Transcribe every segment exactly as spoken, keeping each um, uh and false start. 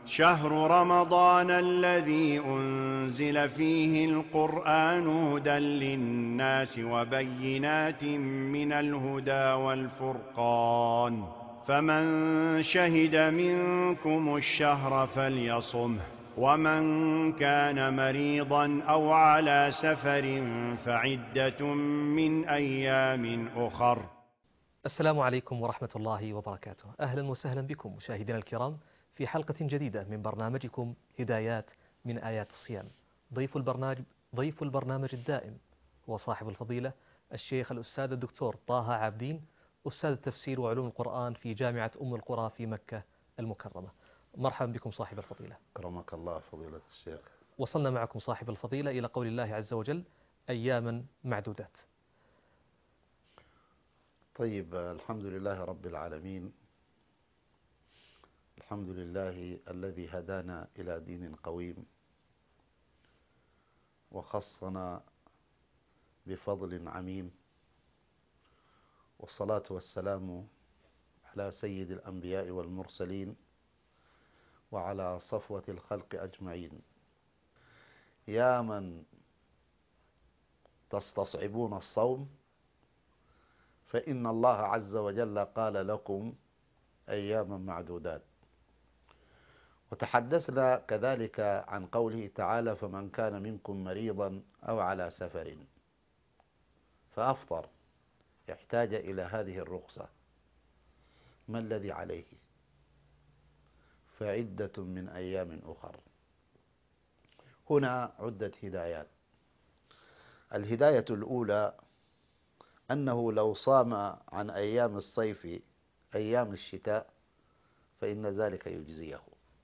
شهر رمضان الذي أنزل فيه القرآن هدى للناس وبينات من الهدى والفرقان، فمن شهد منكم الشهر فليصمه، ومن كان مريضا أو على سفر فعدة من أيام أخر. السلام عليكم ورحمة الله وبركاته. أهلا وسهلا بكم مشاهدينا الكرام في حلقة جديدة من برنامجكم هدايات من آيات الصيام. ضيف البرنامج ضيف البرنامج الدائم هو صاحب الفضيلة الشيخ الأستاذ الدكتور طه عابدين، أستاذ التفسير وعلوم القرآن في جامعة أم القرى في مكة المكرمة. مرحبا بكم صاحب الفضيلة. أكرمك الله فضيلة الشيخ. وصلنا معكم صاحب الفضيلة إلى قول الله عز وجل أياما معدودات. طيب، الحمد لله رب العالمين، الحمد لله الذي هدانا إلى دين قويم وخصنا بفضل عميم، والصلاة والسلام على سيد الأنبياء والمرسلين وعلى صفوة الخلق أجمعين. يا من تستصعبون الصوم فإن الله عز وجل قال لكم أياما معدودات. وتحدثنا كذلك عن قوله تعالى فمن كان منكم مريضا أو على سفر فأفطر يحتاج إلى هذه الرخصة، ما الذي عليه؟ فعدة من أيام أخر. هنا عدة هدايات. الهداية الأولى أنه لو صام عن أيام الصيف أيام الشتاء فإن ذلك يجزيه،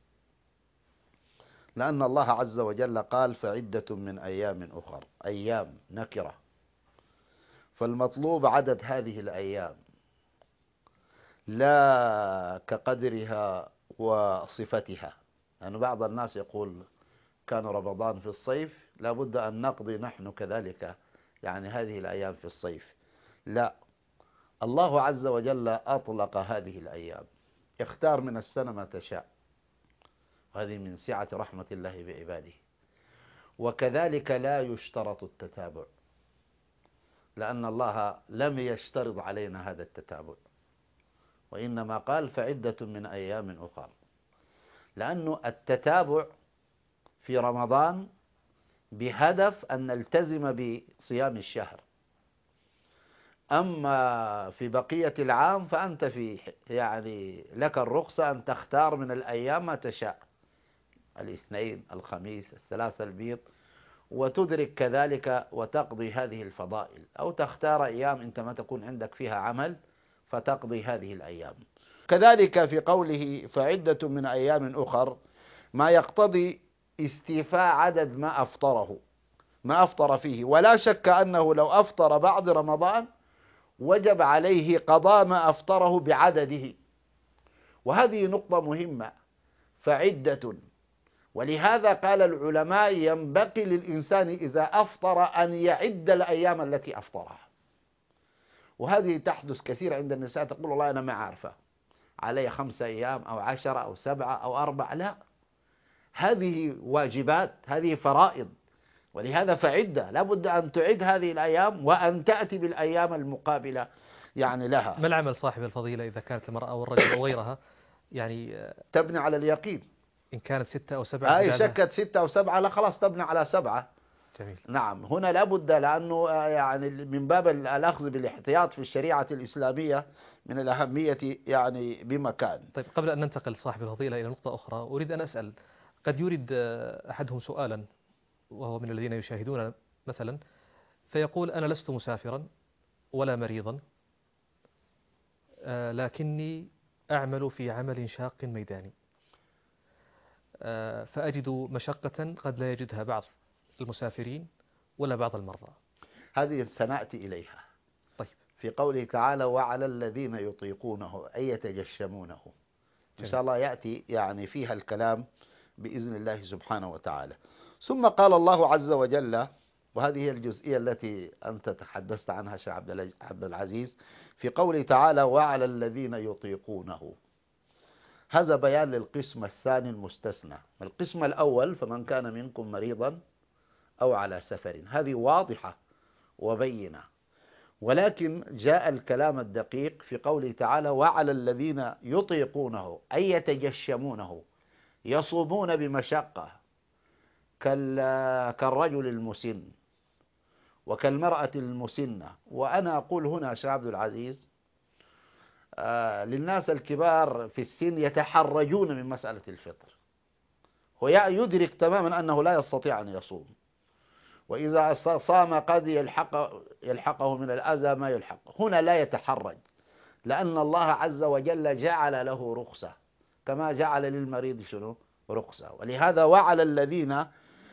لأن الله عز وجل قال فعدة من أيام أخر. أيام نكرة، فالمطلوب عدد هذه الأيام لا كقدرها وصفتها، لأن يعني بعض الناس يقول كان رمضان في الصيف لابد أن نقضي نحن كذلك يعني هذه الأيام في الصيف. لا، الله عز وجل أطلق هذه الأيام، اختار من السنة ما تشاء، هذه من سعة رحمة الله بعباده. وكذلك لا يشترط التتابع، لأن الله لم يشترط علينا هذا التتابع، وإنما قال فعدة من أيام أخر، لأن التتابع في رمضان بهدف أن نلتزم بصيام الشهر، أما في بقية العام فأنت في يعني لك الرخصة أن تختار من الأيام ما تشاء، الاثنين الخميس الثلاثة البيض، وتدرك كذلك وتقضي هذه الفضائل، أو تختار أيام أنت ما تكون عندك فيها عمل فتقضي هذه الأيام. كذلك في قوله فعدة من أيام أخر ما يقتضي استيفاء عدد ما أفطره ما أفطر فيه، ولا شك أنه لو أفطر بعد رمضان وجب عليه قضاء ما أفطره بعدده، وهذه نقطة مهمة. فعدة، ولهذا قال العلماء ينبغي للإنسان إذا أفطر أن يعد الأيام التي أفطرها، وهذه تحدث كثير عند النساء، تقول والله أنا ما عارفة علي خمسة أيام أو عشرة أو سبعة أو أربعة. لا، هذه واجبات، هذه فرائض، ولهذا فعدة لابد أن تعد هذه الأيام وأن تأتي بالأيام المقابلة يعني لها. ما العمل صاحب الفضيلة إذا كانت المرأة والرجل أو غيرها يعني تبني على اليقين، إن كانت ستة أو سبعة؟ أي شكت ستة أو سبعة لا خلاص تبني على سبعة. جميل. نعم، هنا لابد، لأنه يعني من باب الأخذ بالاحتياط في الشريعة الإسلامية من الأهمية يعني بمكان. طيب، قبل أن ننتقل صاحب الفضيلة إلى نقطة أخرى أريد أن أسأل، قد يريد أحدهم سؤالا وهو من الذين يشاهدون مثلا، فيقول أنا لست مسافرا ولا مريضا، لكني أعمل في عمل شاق ميداني، فأجد مشقة قد لا يجدها بعض المسافرين ولا بعض المرضى. هذه سنأتي إليها. طيب. في قوله تعالى وعلى الذين يطيقونه أي يتجشمونه، إن شاء الله يأتي يعني فيها الكلام بإذن الله سبحانه وتعالى. ثم قال الله عز وجل، وهذه هي الجزئية التي أنت تحدثت عنها شيخ عبد العزيز، في قوله تعالى وعلى الذين يطيقونه، هذا بيان للقسم الثاني المستثنى. القسم الأول فمن كان منكم مريضا أو على سفر، هذه واضحة وبينة، ولكن جاء الكلام الدقيق في قوله تعالى وعلى الذين يطيقونه أي يتجشمونه يصومون بمشقة كالرجل المسن وكالمرأة المسنة. وأنا أقول هنا شيخ عبد العزيز آه للناس الكبار في السن يتحرجون من مسألة الفطر، هو يدرك تماما أنه لا يستطيع أن يصوم، وإذا صام قد يلحق يلحقه من الأذى ما يلحق. هنا لا يتحرج لأن الله عز وجل جعل له رخصة كما جعل للمريض شنو رخصة. ولهذا وعلى الذين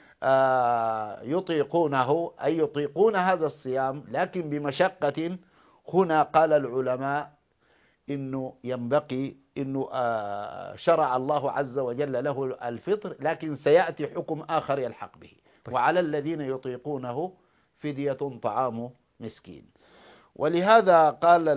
يطيقونه أي يطيقون هذا الصيام لكن بمشقة. هنا قال العلماء إنه ينبغي إنه شرع الله عز وجل له الفطر، لكن سيأتي حكم آخر يلحق به. وعلى الذين يطيقونه فدية طعام مسكين. ولهذا قال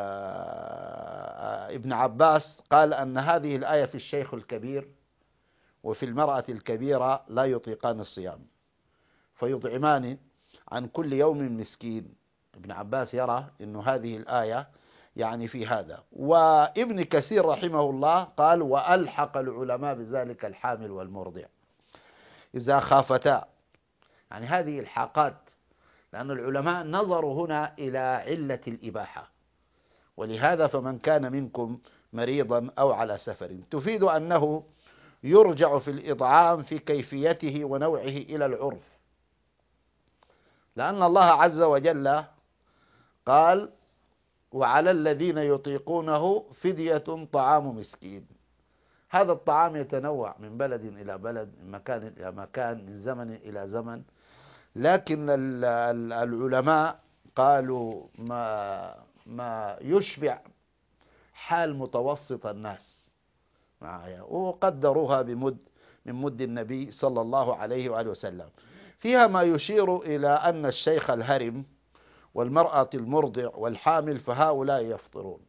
ابن عباس قال أن هذه الآية في الشيخ الكبير وفي المرأة الكبيرة لا يطيقان الصيام فيطعمان عن كل يوم مسكين. ابن عباس يرى أن هذه الآية يعني في هذا. وابن كثير رحمه الله قال وألحق العلماء بذلك الحامل والمرضع إذا خافتا، يعني هذه الحاقات، لأن العلماء نظروا هنا إلى علة الإباحة. ولهذا فمن كان منكم مريضا أو على سفر تفيد أنه يرجع في الإطعام في كيفيته ونوعه إلى العرف، لأن الله عز وجل قال وعلى الذين يطيقونه فدية طعام مسكين. هذا الطعام يتنوع من بلد إلى بلد، من مكان إلى مكان، من زمن إلى زمن، لكن العلماء قالوا ما ما يشبع حال متوسط الناس معايا، وقدروها بمد من مد النبي صلى الله عليه وآله وسلم. فيها ما يشير إلى أن الشيخ الهرم والمرأة المرضع والحامل فهؤلاء يفطرون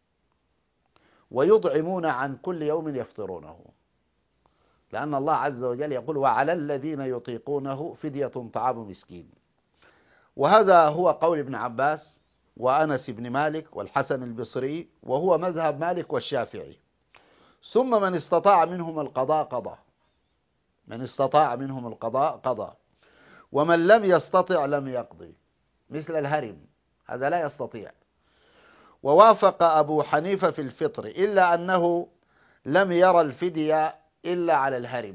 ويطعمون عن كل يوم يفطرونه، لأن الله عز وجل يقول وعلى الذين يطيقونه فدية طعام مسكين. وهذا هو قول ابن عباس وأنس بن مالك والحسن البصري، وهو مذهب مالك والشافعي. ثم من استطاع منهم القضاء قضى، من استطاع منهم القضاء قضى، ومن لم يستطع لم يقضي، مثل الهرم هذا لا يستطيع. ووافق أبو حنيفة في الفطر إلا أنه لم يرى الفدية إلا على الهرم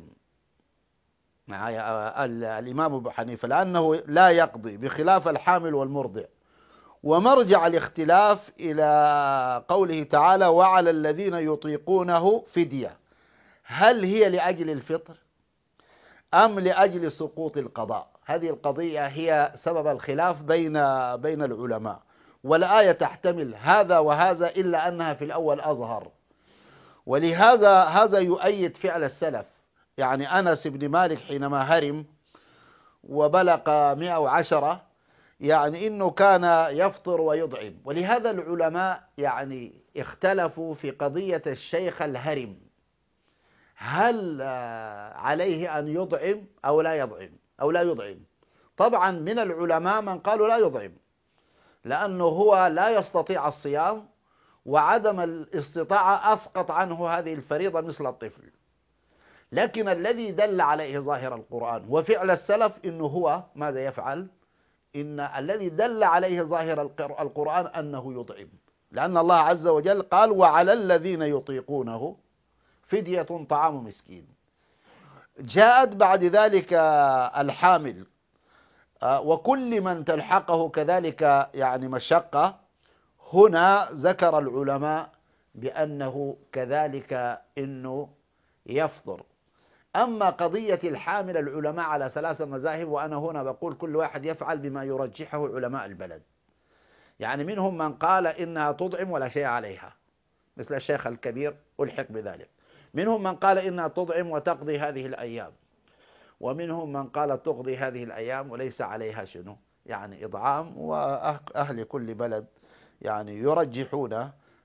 معايا الإمام أبو حنيفة، لأنه لا يقضي بخلاف الحامل والمرضع. ومرجع الاختلاف إلى قوله تعالى وعلى الذين يطيقونه فدية، هل هي لأجل الفطر أم لأجل سقوط القضاء؟ هذه القضية هي سبب الخلاف بين بين العلماء، والآية تحتمل هذا وهذا إلا أنها في الأول أظهر. ولهذا هذا يؤيد فعل السلف، يعني أنس بن مالك حينما هرم وبلغ مئة وعشرة يعني إنه كان يفطر ويطعم. ولهذا العلماء يعني اختلفوا في قضية الشيخ الهرم، هل عليه أن يطعم أو لا يطعم أو لا يطعم. طبعا من العلماء من قالوا لا يطعم، لأنه هو لا يستطيع الصيام، وعدم الاستطاعة أسقط عنه هذه الفريضة مثل الطفل. لكن الذي دل عليه ظاهر القرآن وفعل السلف إنه هو ماذا يفعل؟ إن الذي دل عليه ظاهر القرآن أنه يطعم، لأن الله عز وجل قال وعلى الذين يطيقونه فدية طعام مسكين. جاءت بعد ذلك الحامل وكل من تلحقه كذلك يعني مشقة. هنا ذكر العلماء بأنه كذلك إنه يفطر. أما قضية الحامل العلماء على ثلاثة مذاهب، وأنا هنا بقول كل واحد يفعل بما يرجحه علماء البلد. يعني منهم من قال إنها تطعم ولا شيء عليها مثل الشيخ الكبير ألحق بذلك، منهم من قال إنها تطعم وتقضي هذه الأيام، ومنهم من قال تقضي هذه الأيام وليس عليها شنو يعني إطعام. وأهل كل بلد يعني يرجحون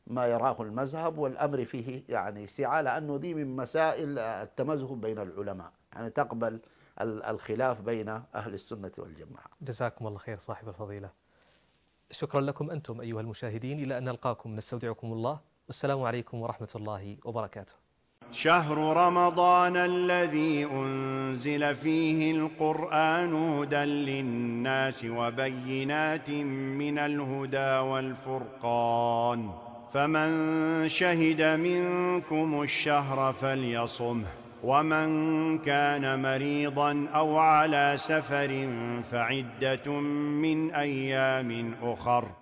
ما يراه المذهب، والأمر فيه يعني سعة، لأنه دي من مسائل التمذهب بين العلماء، يعني تقبل الخلاف بين أهل السنة والجماعة. جزاكم الله خير صاحب الفضيلة. شكرا لكم أنتم أيها المشاهدين، إلى أن نلقاكم نستودعكم الله، والسلام عليكم ورحمة الله وبركاته. شهر رمضان الذي أنزل فيه القرآن هدى للناس وبينات من الهدى والفرقان، فمن شهد منكم الشهر فليصمه، ومن كان مريضا أو على سفر فعدة من أيام أخر.